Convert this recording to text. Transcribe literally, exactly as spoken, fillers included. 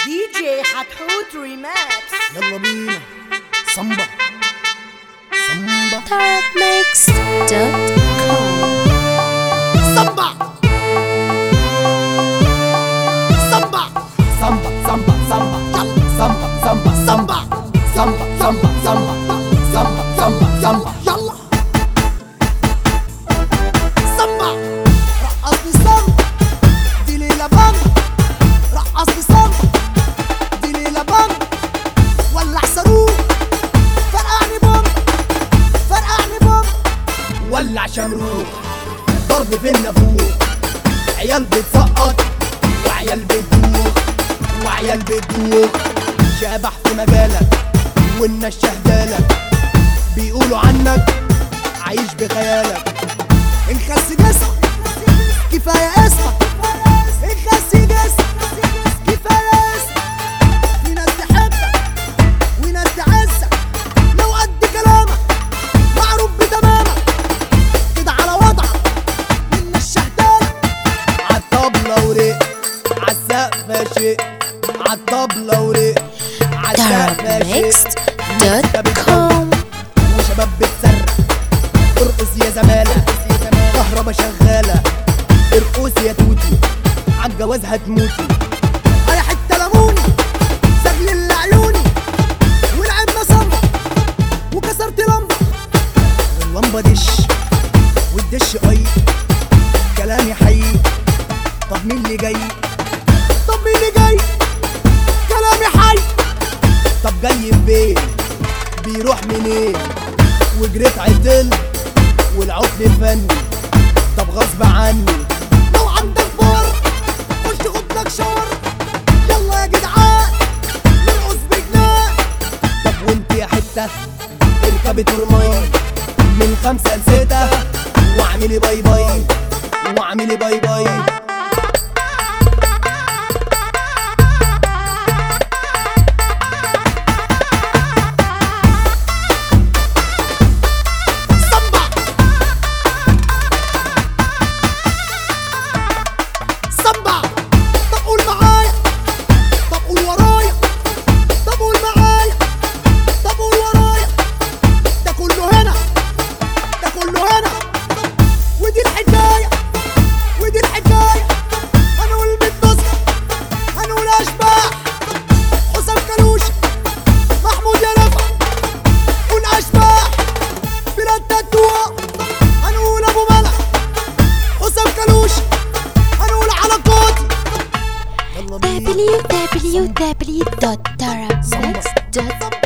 دي جي حتحوت ريماكس. يلا بينا صمبا صمبا طرب ميكس دوت كوم. صمبا صمبا صمبا صمبا صمبا يلا صمبا صمبا صمبا صمبا صمبا صمبا صمبا صمبا صمبا يلا صمبا رقصني صمبا دي ليلة بامبا رقصني صمبا دي ليلة بامبا ولع صاروخ فرقعني بامبا فرقعني بامبا ولع شمروخ ضرب في النافوخ عيال بتسقط وعيال بتدوخ وعيال بتدوخ شبح في مجالك والناس شهدالك بيقولوا عنك عايش بخيالك انخس جسمك كفاية اسمك انخس جسمك كفاية اسمك في ناس تحبك وناس تعزك لو قد كلامك معروف بتمامك كده على وضعك والناس شهدالك عالطبلة ورق عالسقف شيء عالطبلة ورق طرب ميكس دوت كوم. وشباب بتصرخ ارقص يا زمالة كهربا شغالة ارقص يا توتي عالجواز هتموتي انا حتة لموني سجل لعيوني ولعبنا صمبا وكسرت لمبة واللمبة دش والدش قي كلامي حي طب مين اللي جاي طب مين اللي جاي كلامي حي طب جاي فين بيروح منين وجريت عدل والعقد فني طب غصب عني لو عندك بار خش خد لك شاور يلا يا جدعان نرقص بجنان طب وانت يا حته اركبي ترماي من خمسه لسته واعملي باي باي واعملي باي باي w w w dot طرب ميكس دوت